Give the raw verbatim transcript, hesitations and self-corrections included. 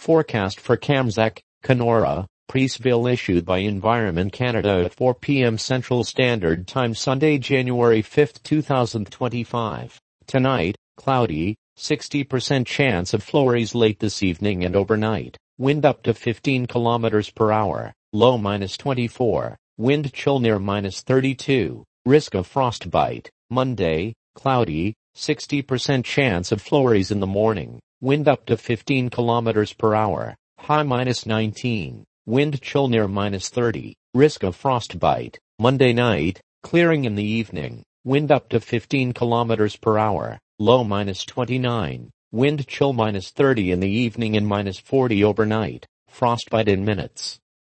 Forecast for Kamsack, Kenora, Preeceville issued by Environment Canada at four p m Central Standard Time Sunday, January fifth, two thousand twenty-five. Tonight, cloudy, sixty percent chance of flurries late this evening and overnight. Wind up to fifteen kilometers per hour. Low minus twenty-four. Wind chill near minus thirty-two. Risk of frostbite. Monday, cloudy, sixty percent chance of flurries in the morning. Wind up to fifteen kilometers per hour. High minus nineteen. Wind chill near minus thirty. Risk of frostbite. Monday night, clearing in the evening. Wind up to fifteen kilometers per hour. Low minus twenty-nine. Wind chill minus thirty in the evening and minus forty overnight. Frostbite in minutes.